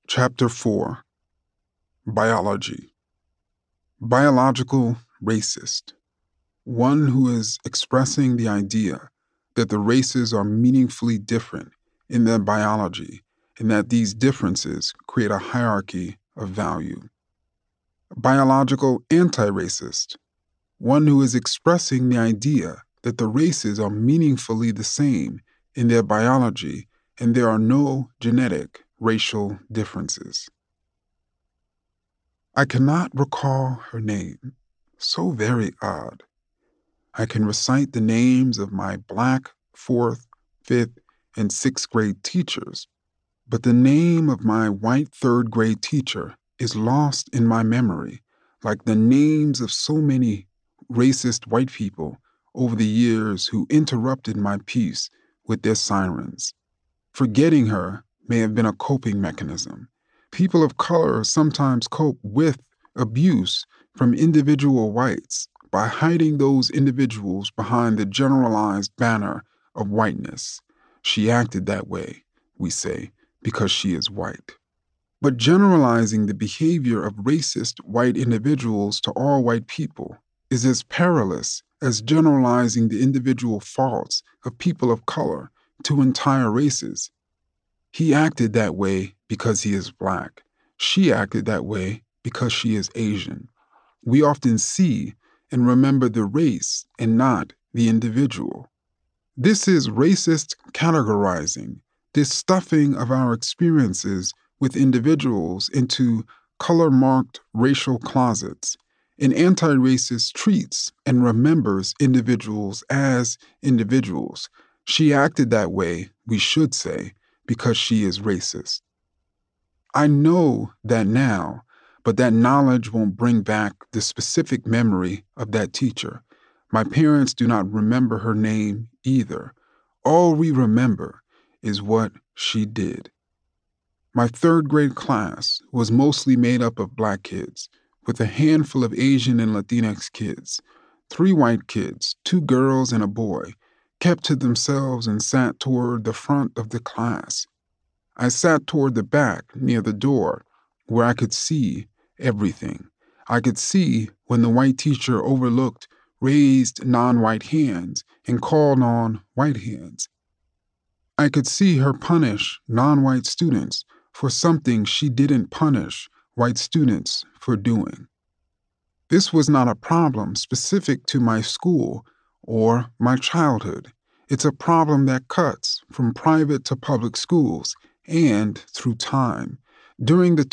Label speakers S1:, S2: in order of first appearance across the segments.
S1: Chapter 4. Biology. Biological racist. One who is expressing the idea that the races are meaningfully different in their biology and that these differences create a hierarchy of value. Biological anti-racist. One who is expressing the idea that the races are meaningfully the same in their biology and there are no genetic racial differences. I cannot recall her name. So very odd. I can recite the names of my Black 4th, 5th, and 6th grade teachers, but the name of my white 3rd grade teacher is lost in my memory, like the names of so many racist white people over the years who interrupted my peace with their sirens. Forgetting her may have been a coping mechanism. People of color sometimes cope with abuse from individual whites by hiding those individuals behind the generalized banner of whiteness. She acted that way, we say, because she is white. But generalizing the behavior of racist white individuals to all white people is as perilous as generalizing the individual faults of people of color to entire races. He acted that way because he is Black. She acted that way because she is Asian. We often see and remember the race and not the individual. This is racist categorizing, this stuffing of our experiences with individuals into color-marked racial closets. An anti-racist treats and remembers individuals as individuals. She acted that way, we should say, because she is racist. I know that now, but that knowledge won't bring back the specific memory of that teacher. My parents do not remember her name either. All we remember is what she did. My 3rd grade class was mostly made up of Black kids, with a handful of Asian and Latinx kids. 3 white kids, 2 girls and a boy, kept to themselves and sat toward the front of the class. I sat toward the back, near the door, where I could see everything. I could see when the white teacher overlooked raised non-white hands and called on white hands. I could see her punish non-white students for something she didn't punish white students for doing. This was not a problem specific to my school or my childhood. It's a problem that cuts from private to public schools and through time. During the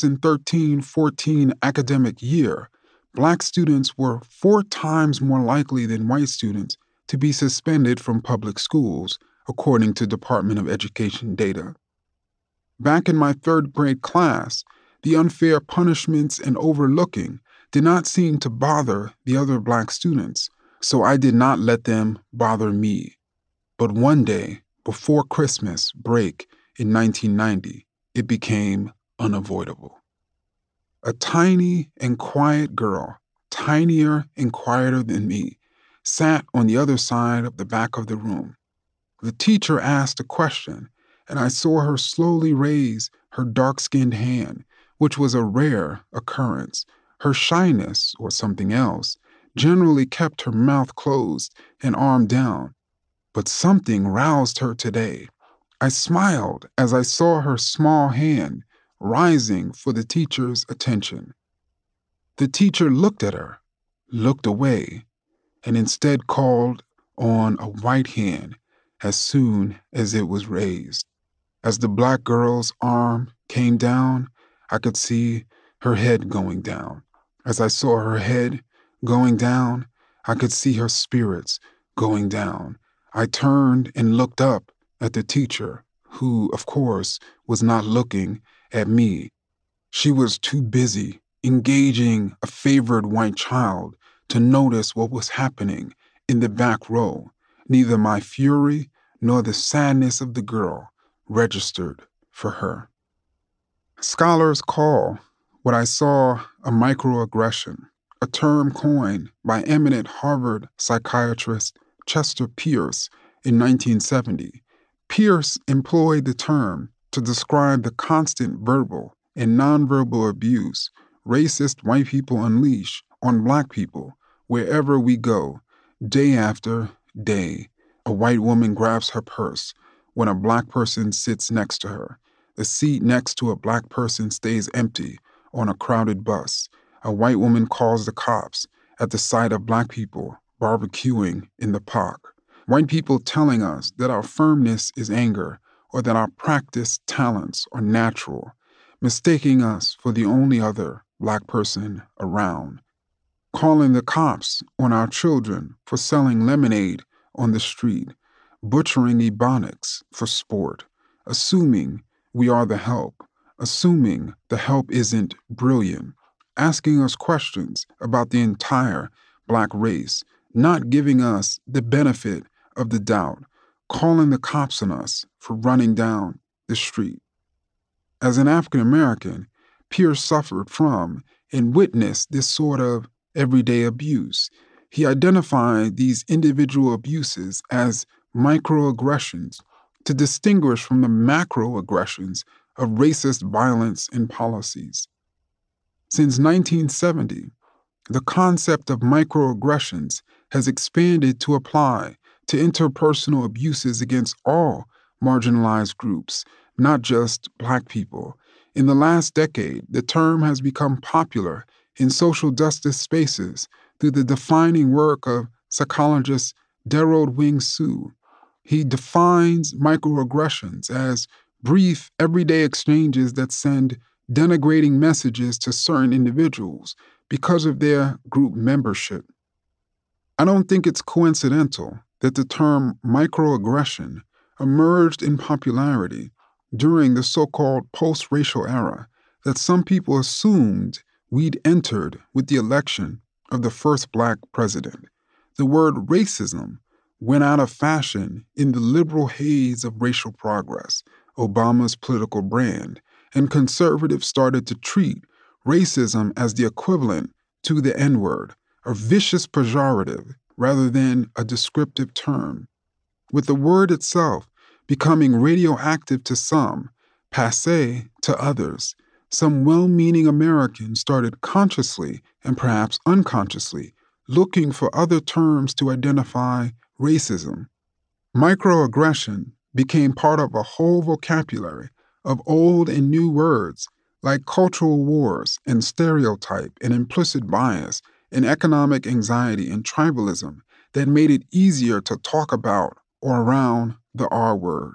S1: 2013-14 academic year, Black students were 4 times more likely than white students to be suspended from public schools, according to Department of Education data. Back in my 3rd grade class, the unfair punishments and overlooking did not seem to bother the other Black students, so I did not let them bother me. But one day, before Christmas break in 1990, it became unavoidable. A tiny and quiet girl, tinier and quieter than me, sat on the other side of the back of the room. The teacher asked a question, and I saw her slowly raise her dark-skinned hand, which was a rare occurrence. Her shyness, or something else, generally kept her mouth closed and arm down. But something roused her today. I smiled as I saw her small hand rising for the teacher's attention. The teacher looked at her, looked away, and instead called on a white hand as soon as it was raised. As the Black girl's arm came down, I could see her head going down. As I saw her head going down, I could see her spirits going down. I turned and looked up at the teacher, who, of course, was not looking at me. She was too busy engaging a favored white child to notice what was happening in the back row. Neither my fury nor the sadness of the girl registered for her. Scholars call what I saw a microaggression, a term coined by eminent Harvard psychiatrist Chester Pierce in 1970. Pierce employed the term to describe the constant verbal and nonverbal abuse racist white people unleash on black people wherever we go, day after day. A white woman grabs her purse when a black person sits next to her. The seat next to a black person stays empty on a crowded bus. A white woman calls the cops at the sight of black people barbecuing in the park. White people telling us that our firmness is anger or that our practiced talents are natural, mistaking us for the only other black person around, calling the cops on our children for selling lemonade on the street, butchering ebonics for sport, assuming we are the help, assuming the help isn't brilliant, asking us questions about the entire black race, not giving us the benefit of the doubt, calling the cops on us for running down the street. As an African American, Pierce suffered from and witnessed this sort of everyday abuse. He identified these individual abuses as microaggressions to distinguish from the macroaggressions of racist violence and policies. Since 1970, the concept of microaggressions has expanded to apply to interpersonal abuses against all marginalized groups, not just black people. In the last decade, the term has become popular in social justice spaces through the defining work of psychologist Darold Wing Su. He defines microaggressions as brief, everyday exchanges that send denigrating messages to certain individuals because of their group membership. I don't think it's coincidental that the term microaggression emerged in popularity during the so-called post-racial era that some people assumed we'd entered with the election of the first black president. The word racism went out of fashion in the liberal haze of racial progress, Obama's political brand, and conservatives started to treat racism as the equivalent to the N-word, a vicious pejorative rather than a descriptive term, with the word itself becoming radioactive to some, passé to others. Some well-meaning Americans started consciously and perhaps unconsciously looking for other terms to identify racism. Microaggression became part of a whole vocabulary of old and new words like cultural wars and stereotype and implicit bias and economic anxiety and tribalism that made it easier to talk about or around the R word.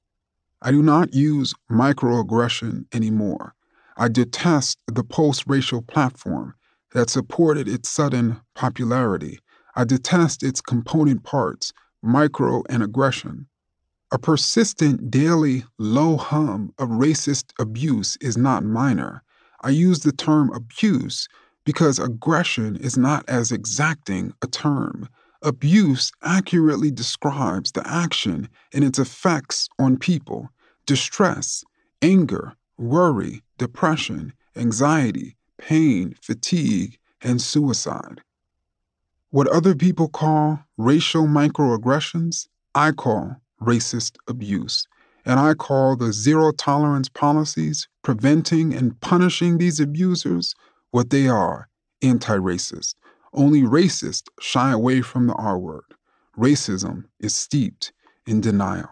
S1: I do not use microaggression anymore. I detest the post-racial platform that supported its sudden popularity. I detest its component parts, micro and aggression. A persistent daily low hum of racist abuse is not minor. I use the term abuse because aggression is not as exacting a term. Abuse accurately describes the action and its effects on people: distress, anger, worry, depression, anxiety, pain, fatigue, and suicide. What other people call racial microaggressions, I call racist abuse. And I call the zero tolerance policies preventing and punishing these abusers what they are: anti-racist. Only racists shy away from the R word. Racism is steeped in denial.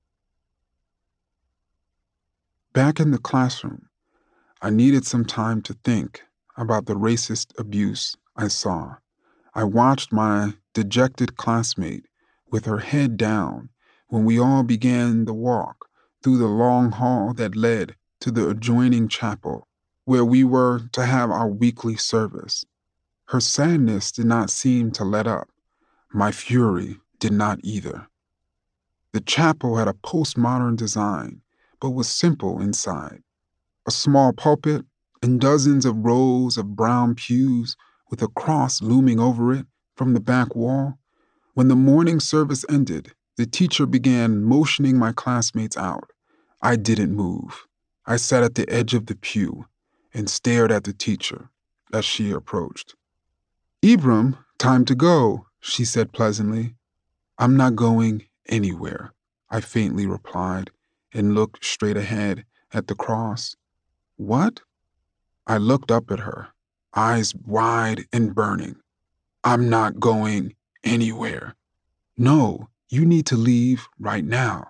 S1: Back in the classroom, I needed some time to think about the racist abuse I saw. I watched my dejected classmate with her head down when we all began the walk through the long hall that led to the adjoining chapel where we were to have our weekly service. Her sadness did not seem to let up. My fury did not either. The chapel had a postmodern design, but was simple inside. A small pulpit and dozens of rows of brown pews with a cross looming over it from the back wall. When the morning service ended, the teacher began motioning my classmates out. I didn't move. I sat at the edge of the pew and stared at the teacher as she approached. "Ibram, time to go," she said pleasantly. "I'm not going anywhere," I faintly replied. and looked straight ahead at the cross. What? I looked up at her, eyes wide and burning. I'm not going anywhere. No, you need to leave right now.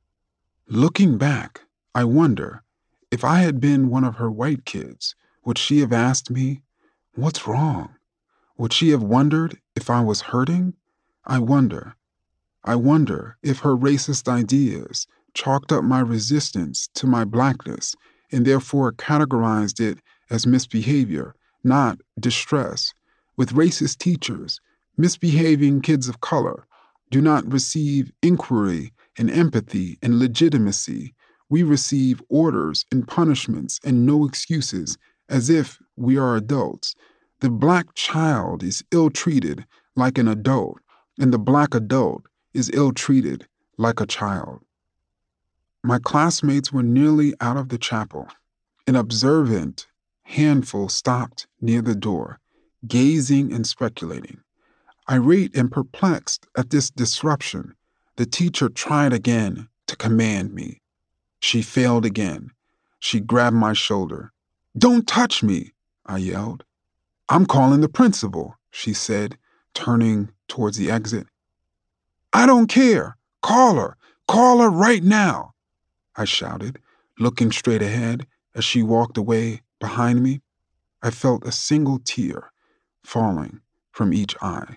S1: Looking back, I wonder if I had been one of her white kids, would she have asked me, "What's wrong?" Would she have wondered if I was hurting? I wonder. I wonder if her racist ideas chalked up my resistance to my blackness and therefore categorized it as misbehavior, not distress. With racist teachers, misbehaving kids of color do not receive inquiry and empathy and legitimacy. We receive orders and punishments and no excuses as if we are adults. The black child is ill treated like an adult, and the black adult is ill-treated like a child. My classmates were nearly out of the chapel. An observant handful stopped near the door, gazing and speculating. Irate and perplexed at this disruption, the teacher tried again to command me. She failed again. She grabbed my shoulder. "Don't touch me," I yelled. "I'm calling the principal," she said, turning towards the exit. "I don't care. Call her. Call her right now," I shouted, looking straight ahead as she walked away behind me. I felt a single tear falling from each eye.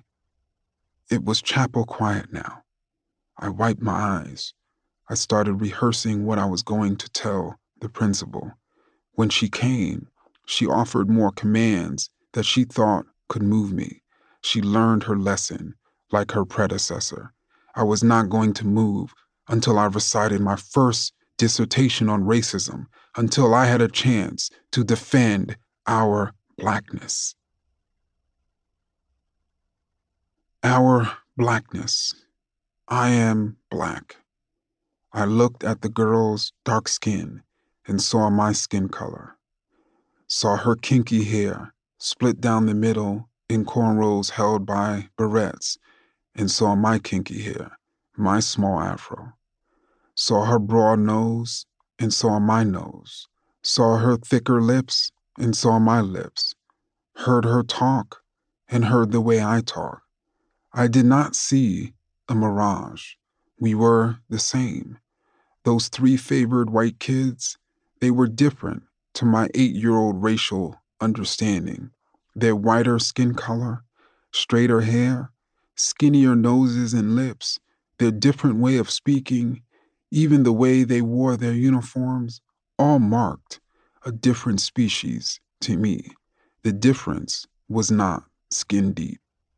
S1: It was chapel quiet now. I wiped my eyes. I started rehearsing what I was going to tell the principal. When she came, she offered more commands that she thought could move me. She learned her lesson, like her predecessor. I was not going to move until I recited my first dissertation on racism, until I had a chance to defend our blackness. Our blackness. I am black. I looked at the girl's dark skin and saw my skin color. Saw her kinky hair split down the middle in cornrows held by barrettes, and saw my kinky hair, my small afro. Saw her broad nose and saw my nose. Saw her thicker lips and saw my lips. Heard her talk and heard the way I talk. I did not see a mirage. We were the same. Those three favored white kids, they were different to my 8-year-old racial understanding. Their whiter skin color, straighter hair, skinnier noses and lips, their different way of speaking, even the way they wore their uniforms, all marked a different species to me. The difference was not skin deep.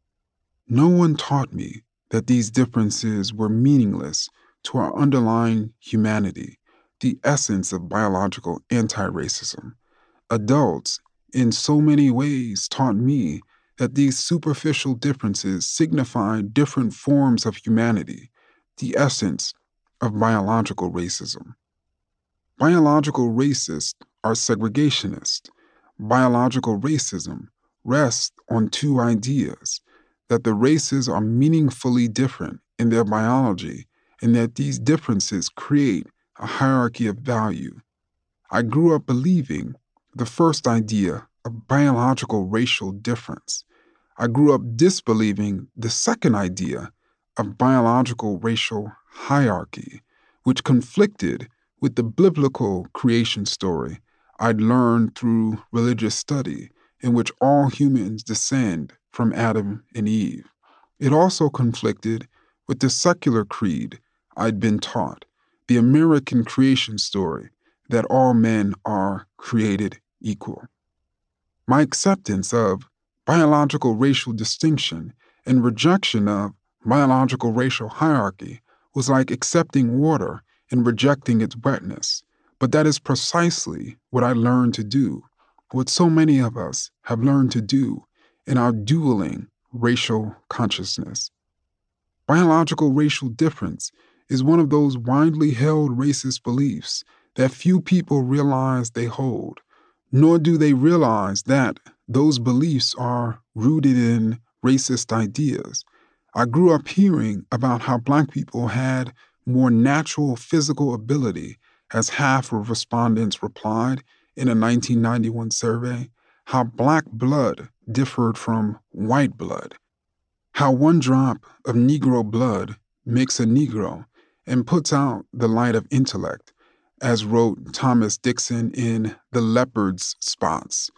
S1: No one taught me that these differences were meaningless to our underlying humanity, the essence of biological anti-racism. Adults, in so many ways, taught me that these superficial differences signify different forms of humanity, the essence of biological racism. Biological racists are segregationists. Biological racism rests on two ideas: that the races are meaningfully different in their biology and that these differences create a hierarchy of value. I grew up believing the first idea of biological racial difference. I grew up disbelieving the second idea of biological racial hierarchy, which conflicted with the biblical creation story I'd learned through religious study, in which all humans descend from Adam and Eve. It also conflicted with the secular creed I'd been taught, the American creation story that all men are created equal. My acceptance of biological racial distinction and rejection of biological racial hierarchy was like accepting water and rejecting its wetness. But that is precisely what I learned to do, what so many of us have learned to do in our dueling racial consciousness. Biological racial difference is one of those widely held racist beliefs that few people realize they hold, nor do they realize that those beliefs are rooted in racist ideas. I grew up hearing about how Black people had more natural physical ability, as half of respondents replied in a 1991 survey, how black blood differed from white blood, how one drop of Negro blood makes a Negro and puts out the light of intellect, as wrote Thomas Dixon in The Leopard's Spots,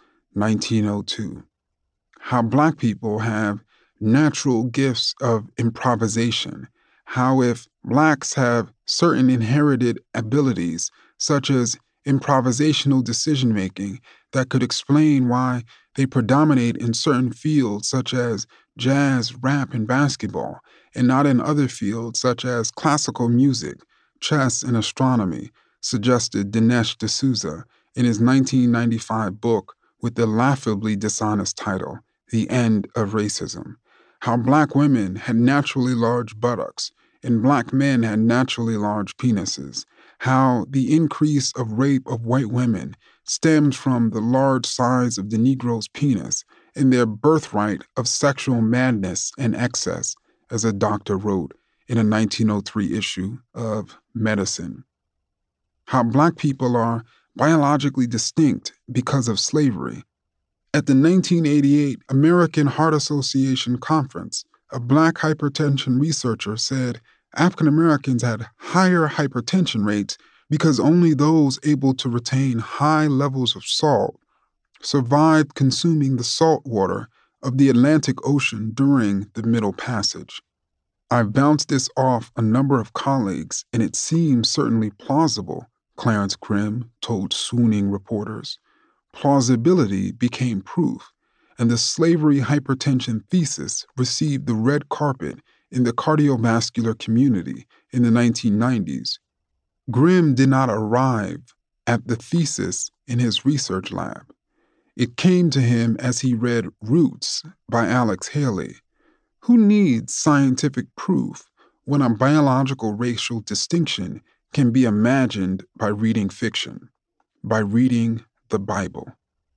S1: 1902. How black people have natural gifts of improvisation, how if blacks have certain inherited abilities, such as improvisational decision making, that could explain why they predominate in certain fields such as jazz, rap, and basketball, and not in other fields such as classical music, chess, and astronomy, suggested Dinesh D'Souza in his 1995 book with the laughably dishonest title, The End of Racism. How black women had naturally large buttocks and black men had naturally large penises. How the increase of rape of white women stems from the large size of the Negro's penis and their birthright of sexual madness and excess, as a doctor wrote in a 1903 issue of Medicine. How black people are biologically distinct because of slavery. At the 1988 American Heart Association conference, a black hypertension researcher said African Americans had higher hypertension rates because only those able to retain high levels of salt survived consuming the salt water of the Atlantic Ocean during the Middle Passage. I've bounced this off a number of colleagues, and it seems certainly plausible, Clarence Grimm told swooning reporters. Plausibility became proof, and the slavery hypertension thesis received the red carpet in the cardiovascular community in the 1990s. Grimm did not arrive at the thesis in his research lab. It came to him as he read Roots by Alex Haley. Who needs scientific proof when a biological racial distinction can be imagined by reading fiction, by reading the Bible?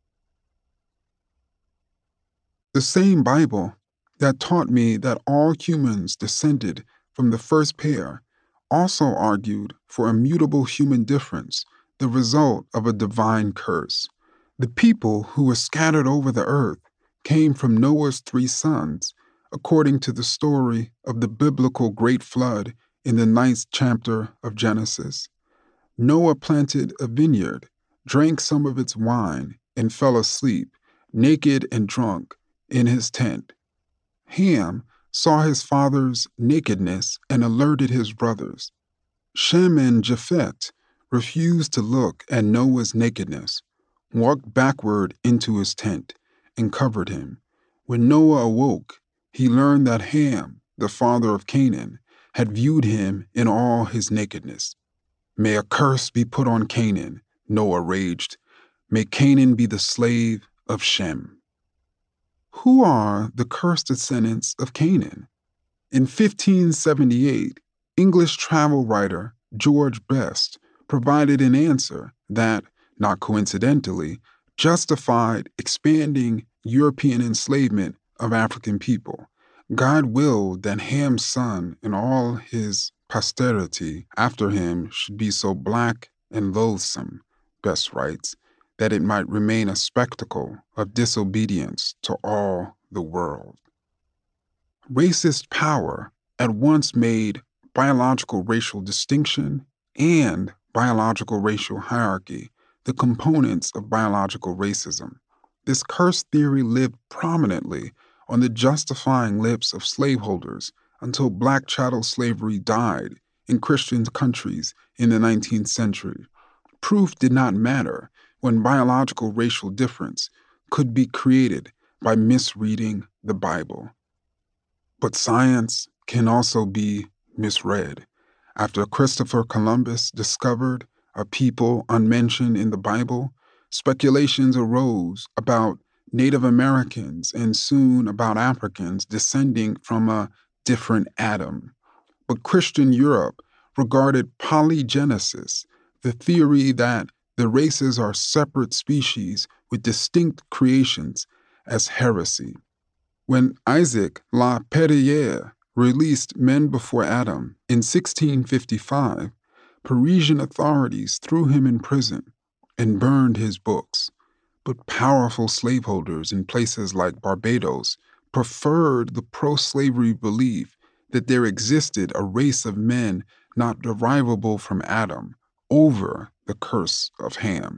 S1: The same Bible that taught me that all humans descended from the first pair also argued for immutable human difference, the result of a divine curse. The people who were scattered over the earth came from Noah's 3 sons, according to the story of the biblical Great Flood in the 9th chapter of Genesis. Noah planted a vineyard, drank some of its wine, and fell asleep, naked and drunk, in his tent. Ham saw his father's nakedness and alerted his brothers. Shem and Japheth refused to look at Noah's nakedness, walked backward into his tent, and covered him. When Noah awoke, he learned that Ham, the father of Canaan, had viewed him in all his nakedness. May a curse be put on Canaan, Noah raged. May Canaan be the slave of Shem. Who are the cursed descendants of Canaan? In 1578, English travel writer George Best provided an answer that, not coincidentally, justified expanding European enslavement of African people. God willed that Ham's son and all his posterity after him should be so black and loathsome, Best writes, that it might remain a spectacle of disobedience to all the world. Racist power at once made biological racial distinction and biological racial hierarchy the components of biological racism. This curse theory lived prominently on the justifying lips of slaveholders until black chattel slavery died in Christian countries in the 19th century. Proof did not matter when biological racial difference could be created by misreading the Bible. But science can also be misread. After Christopher Columbus discovered a people unmentioned in the Bible, speculations arose about Native Americans and soon about Africans descending from a different Adam. But Christian Europe regarded polygenesis, the theory that the races are separate species with distinct creations, as heresy. When Isaac La Pereire released Men Before Adam in 1655, Parisian authorities threw him in prison and burned his books. But powerful slaveholders in places like Barbados preferred the pro slavery belief that there existed a race of men not derivable from Adam over the curse of Ham.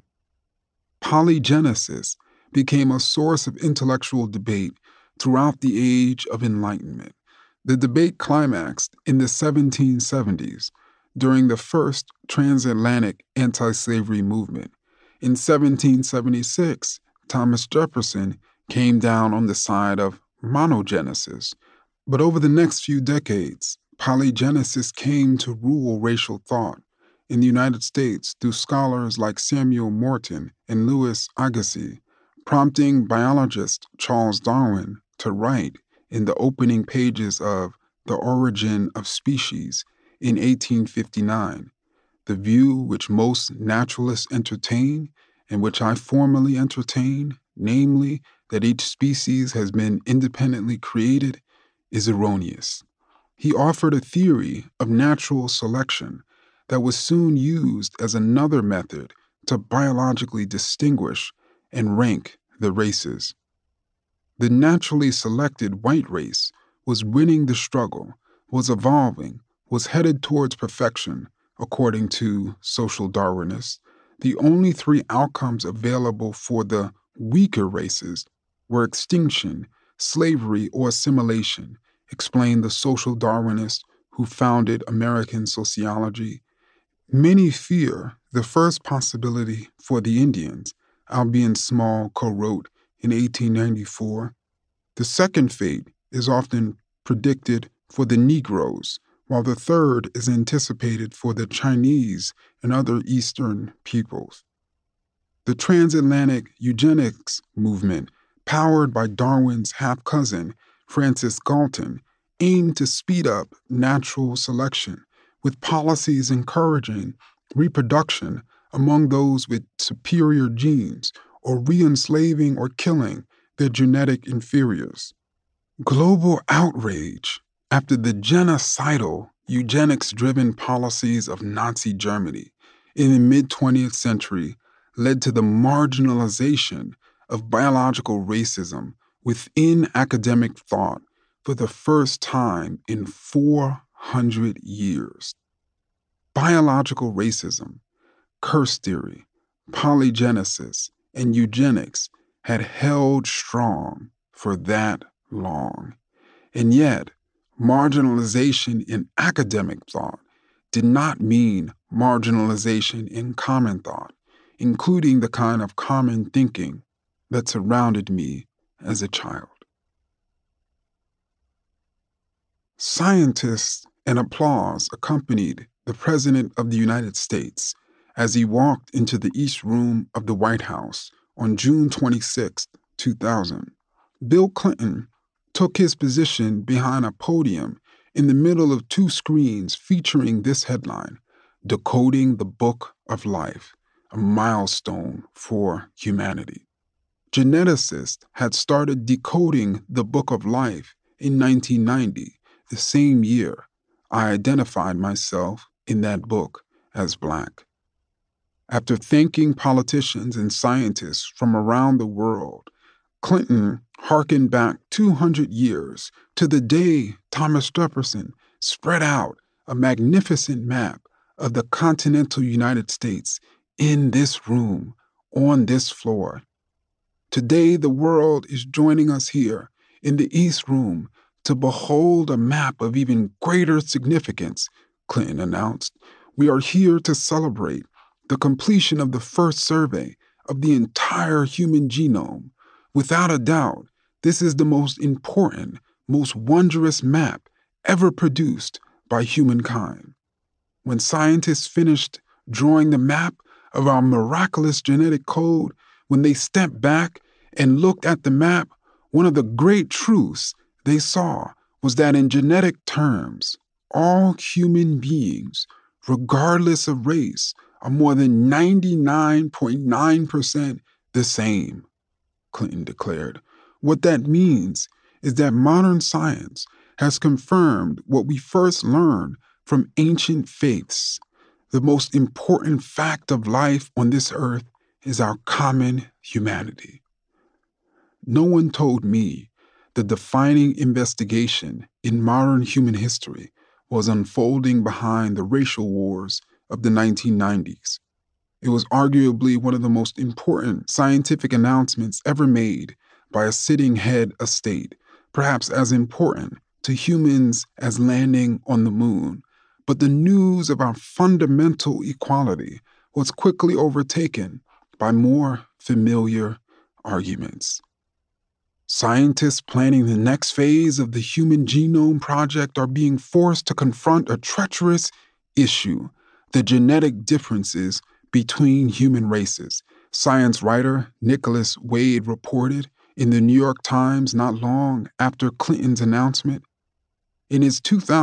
S1: Polygenesis became a source of intellectual debate throughout the Age of Enlightenment. The debate climaxed in the 1770s during the first transatlantic anti slavery movement. In 1776, Thomas Jefferson came down on the side of monogenesis. But over the next few decades, polygenesis came to rule racial thought in the United States through scholars like Samuel Morton and Louis Agassiz, prompting biologist Charles Darwin to write in the opening pages of The Origin of Species in 1859, the view which most naturalists entertain and which I formerly entertain, namely that each species has been independently created, is erroneous. He offered a theory of natural selection that was soon used as another method to biologically distinguish and rank the races. The naturally selected white race was winning the struggle, was evolving, was headed towards perfection, according to social Darwinists. The only three outcomes available for the weaker races were extinction, slavery, or assimilation, explained the social Darwinist who founded American sociology. Many fear the first possibility for the Indians, Albion Small co-wrote in 1894. The second fate is often predicted for the Negroes, while the third is anticipated for the Chinese and other Eastern peoples. The transatlantic eugenics movement, powered by Darwin's half-cousin, Francis Galton, aimed to speed up natural selection with policies encouraging reproduction among those with superior genes or re-enslaving or killing their genetic inferiors. Global outrage after the genocidal, eugenics-driven policies of Nazi Germany in the mid-20th century led to the marginalization of biological racism within academic thought for the first time in 400 years. Biological racism, curse theory, polygenesis, and eugenics had held strong for that long. And yet, marginalization in academic thought did not mean marginalization in common thought, including the kind of common thinking that surrounded me as a child. Scientists and applause accompanied the President of the United States as he walked into the East Room of the White House on June 26, 2000. Bill Clinton took his position behind a podium in the middle of two screens featuring this headline, Decoding the Book of Life, a milestone for humanity. Geneticists had started decoding the Book of Life in 1990, the same year I identified myself in that book as Black. After thanking politicians and scientists from around the world, Clinton harkened back 200 years to the day Thomas Jefferson spread out a magnificent map of the continental United States in this room, on this floor. Today, the world is joining us here in the East Room to behold a map of even greater significance, Clinton announced. We are here to celebrate the completion of the first survey of the entire human genome. Without a doubt, this is the most important, most wondrous map ever produced by humankind. When scientists finished drawing the map of our miraculous genetic code, when they stepped back and looked at the map, one of the great truths they saw was that in genetic terms, all human beings, regardless of race, are more than 99.9% the same, Clinton declared. What that means is that modern science has confirmed what we first learned from ancient faiths. The most important fact of life on this earth is our common humanity. No one told me the defining investigation in modern human history was unfolding behind the racial wars of the 1990s. It was arguably one of the most important scientific announcements ever made by a sitting head of state, perhaps as important to humans as landing on the moon. But the news of our fundamental equality was quickly overtaken by more familiar arguments. Scientists planning the next phase of the Human Genome Project are being forced to confront a treacherous issue: the genetic differences between human races. Science writer Nicholas Wade reported in the New York Times not long after Clinton's announcement. In his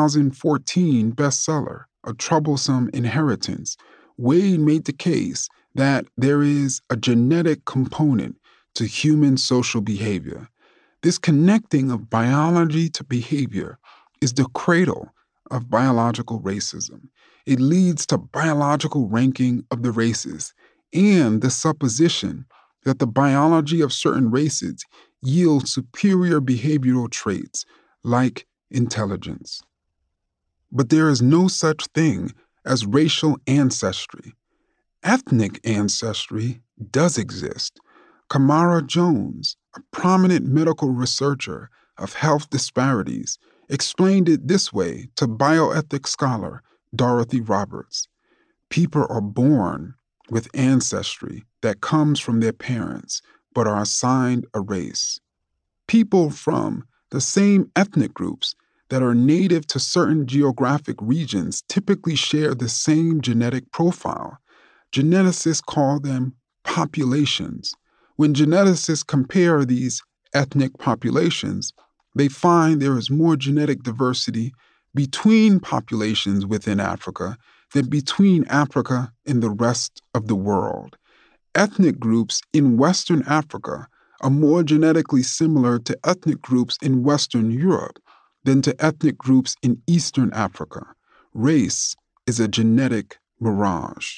S1: 2014 bestseller, A Troublesome Inheritance, Wade made the case that there is a genetic component to human social behavior. This connecting of biology to behavior is the cradle of biological racism. It leads to biological ranking of the races and the supposition that the biology of certain races yields superior behavioral traits like intelligence. But there is no such thing as racial ancestry. Ethnic ancestry does exist. Kamara Jones, a prominent medical researcher of health disparities, explained it this way to bioethics scholar Dorothy Roberts. People are born with ancestry that comes from their parents, but are assigned a race. People from the same ethnic groups that are native to certain geographic regions typically share the same genetic profile. Geneticists call them populations. When geneticists compare these ethnic populations, they find there is more genetic diversity between populations within Africa than between Africa and the rest of the world. Ethnic groups in Western Africa are more genetically similar to ethnic groups in Western Europe than to ethnic groups in Eastern Africa. Race is a genetic mirage.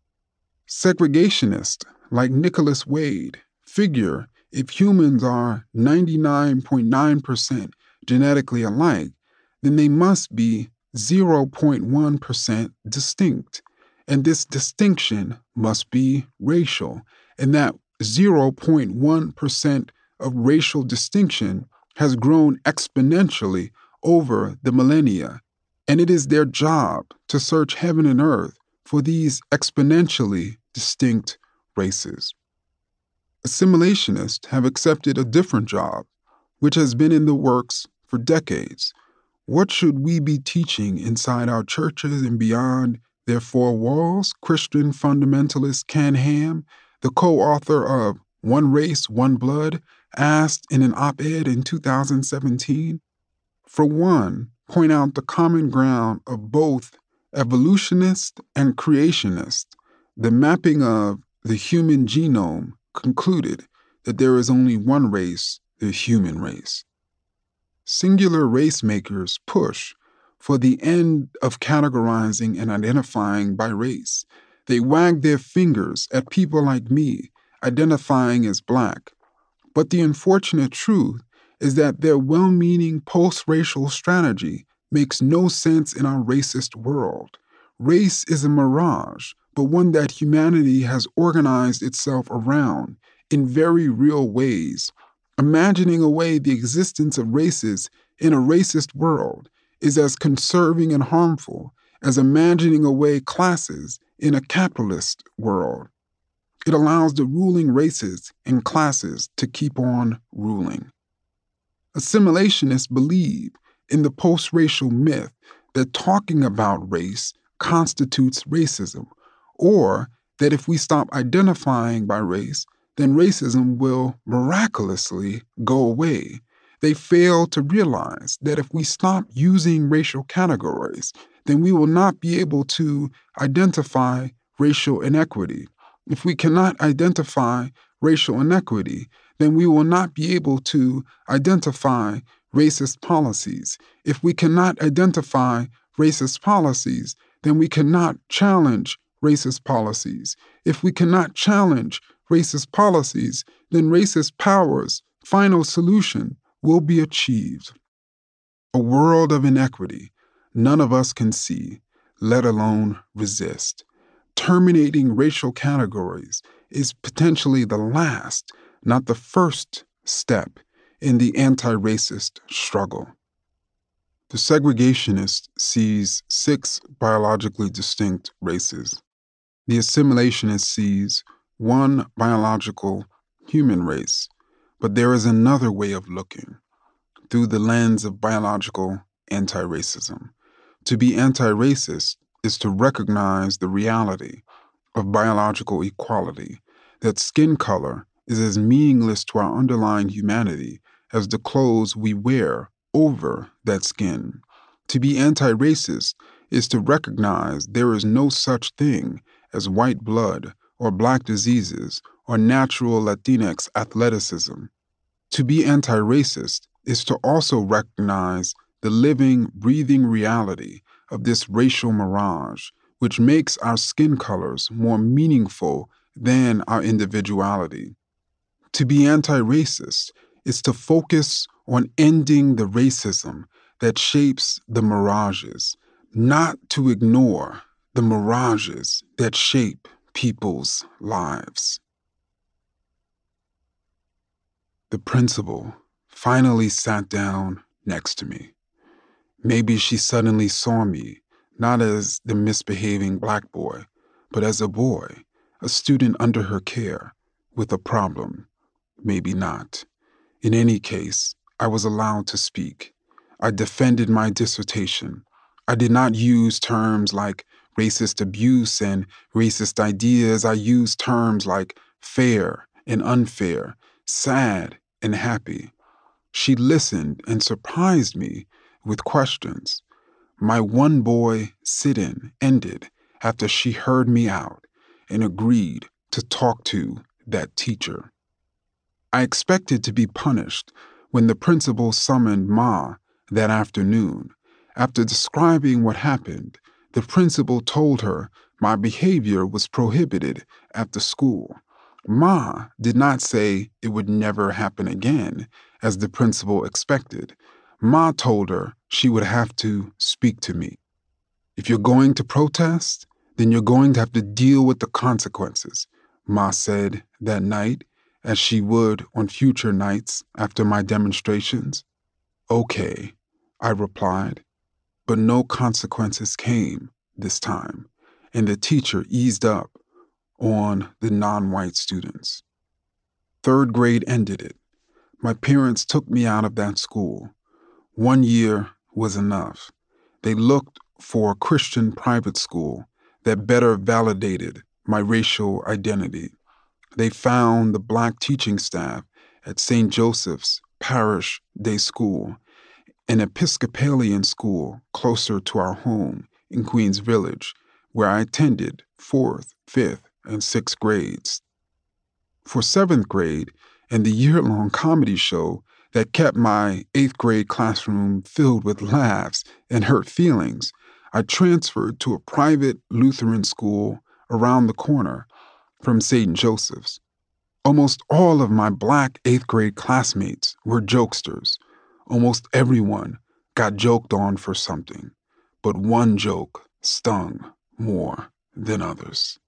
S1: Segregationists like Nicholas Wade figure if humans are 99.9% genetically alike, then they must be 0.1% distinct. And this distinction must be racial. And that 0.1% of racial distinction has grown exponentially over the millennia. And it is their job to search heaven and earth for these exponentially distinct races. Assimilationists have accepted a different job, which has been in the works for decades. What should we be teaching inside our churches and beyond their four walls? Christian fundamentalist Ken Ham, the co-author of One Race, One Blood, asked in an op-ed in 2017. For one, point out the common ground of both evolutionist and creationist. The mapping of the human genome concluded that there is only one race, the human race. Singular race makers push for the end of categorizing and identifying by race. They wag their fingers at people like me identifying as Black. But the unfortunate truth is that their well-meaning post-racial strategy makes no sense in our racist world. Race is a mirage, but one that humanity has organized itself around in very real ways. Imagining away the existence of races in a racist world is as conserving and harmful as imagining away classes in a capitalist world. It allows the ruling races and classes to keep on ruling. Assimilationists believe in the post-racial myth that talking about race constitutes racism, or that if we stop identifying by race, then racism will miraculously go away. They fail to realize that if we stop using racial categories, then we will not be able to identify racial inequity. If we cannot identify racial inequity, then we will not be able to identify racist policies. If we cannot identify racist policies, then we cannot challenge racist policies. If we cannot challenge racist policies, then racist power's final solution will be achieved. A world of inequity none of us can see, let alone resist. Terminating racial categories is potentially the last, not the first step in the anti-racist struggle. The segregationist sees 6 biologically distinct races. The assimilationist sees 1 biological human race, but there is another way of looking, through the lens of biological anti-racism. To be anti-racist is to recognize the reality of biological equality, that skin color is as meaningless to our underlying humanity as the clothes we wear over that skin. To be anti-racist is to recognize there is no such thing as white blood or black diseases or natural Latinx athleticism. To be anti-racist is to also recognize the living, breathing reality of this racial mirage, which makes our skin colors more meaningful than our individuality. To be anti-racist is to focus on ending the racism that shapes the mirages, not to ignore the mirages that shape people's lives. The principal finally sat down next to me. Maybe she suddenly saw me, not as the misbehaving black boy, but as a boy, a student under her care, with a problem. Maybe not. In any case, I was allowed to speak. I defended my dissertation. I did not use terms like racist abuse and racist ideas. I used terms like fair and unfair, sad and happy. She listened and surprised me with questions. My one boy sit-in ended after she heard me out and agreed to talk to that teacher. I expected to be punished when the principal summoned Ma that afternoon. After describing what happened, the principal told her my behavior was prohibited at the school. Ma did not say it would never happen again, as the principal expected. Ma told her she would have to speak to me. If you're going to protest, then you're going to have to deal with the consequences, Ma said that night, as she would on future nights after my demonstrations. Okay, I replied, but no consequences came this time, and the teacher eased up on the non-white students. 3rd grade ended it. My parents took me out of that school. 1 year was enough. They looked for a Christian private school that better validated my racial identity. They found the black teaching staff at St. Joseph's Parish Day School, an Episcopalian school closer to our home in Queens Village, where I attended 4th, 5th, and 6th grades. For 7th grade and the year-long comedy show that kept my 8th grade classroom filled with laughs and hurt feelings, I transferred to a private Lutheran school around the corner from St. Joseph's. Almost all of my black 8th grade classmates were jokesters. Almost everyone got joked on for something, but one joke stung more than others.